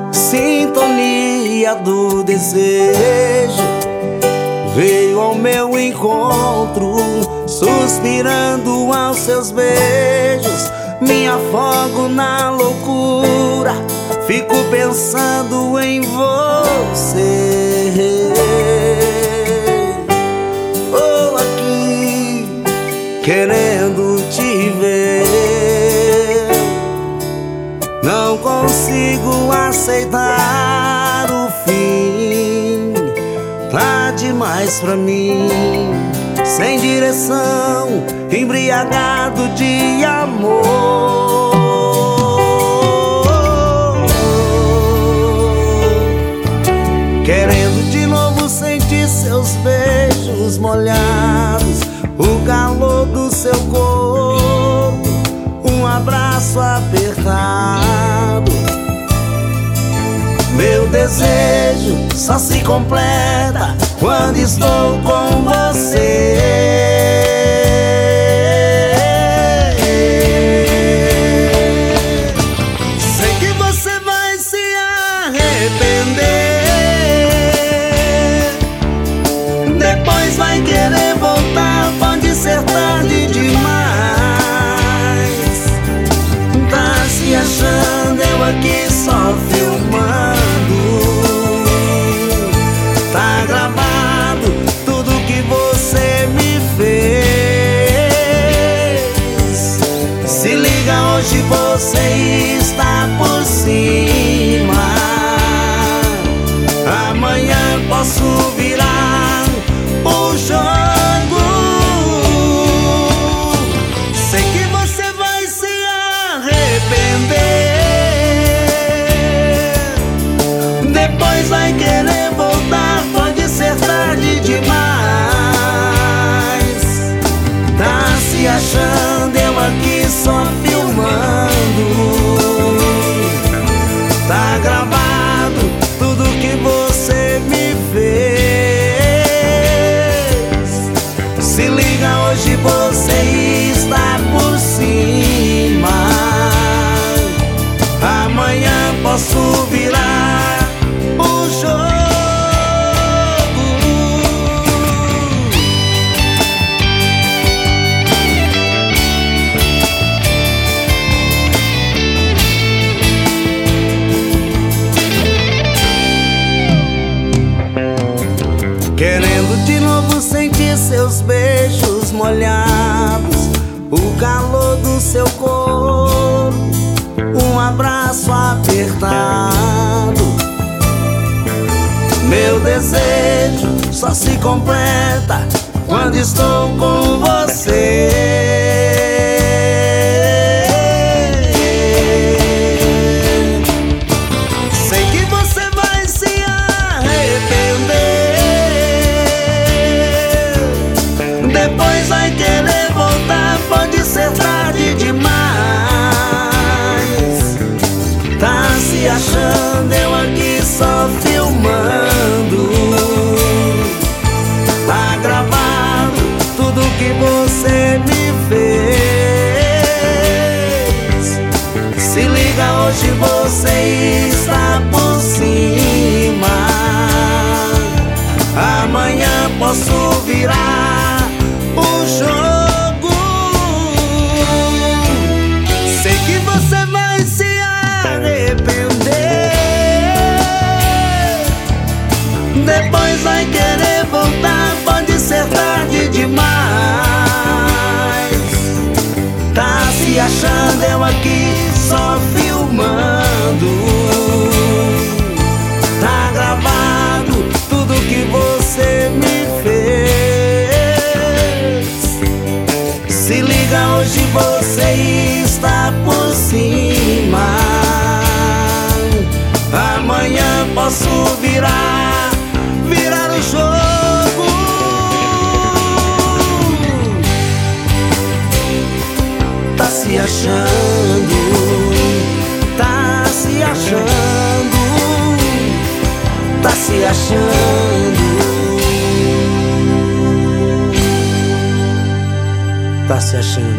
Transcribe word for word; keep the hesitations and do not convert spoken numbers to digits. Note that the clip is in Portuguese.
Sintonia do desejo veio ao meu encontro, suspirando aos seus beijos. Me afogo na loucura, fico pensando em você. Tô aqui querendo te ver, não consigo aceitar o fim. Tá demais pra mim, sem direção, embriagado de amor. Querendo de novo sentir seus beijos molhados, o calor do seu corpo, um abraço apertado. Meu desejo só se completa quando estou com você. Sei que você vai se arrepender, depois vai querer voltar, pode ser tarde demais. Tá se achando, eu aqui só filmando. Tá gravado tudo que você me fez. Se liga, hoje você está por cima, amanhã posso virar o jogo. Sei que você vai se arrepender, depois vai querer voltar, pode ser tarde demais. Tá se achando, eu aqui só filmando. Tá gravado tudo que você me fez. Se liga, hoje você está por cima, amanhã posso virar o jogo. Querendo de novo sentir seus beijos molhados, o calor do seu corpo, um abraço apertado. Meu desejo só se completa quando estou com você. Sei que você vai se arrepender, depois vai querer voltar, pode ser tarde demais. Tá se achando, eu aqui só filmando. Tá gravado tudo que você me fez. Se liga, hoje você está por cima, amanhã posso virar o jogo. Sei que você vai se arrepender, depois vai querer voltar, pode ser tarde demais. Tá se achando, eu aqui só filmando. Tá gravado tudo que você me fez. Se liga, hoje você está por cima, amanhã posso virar, virar o jogo. Tá se achando, tá se achando, tá se achando, tá se achando.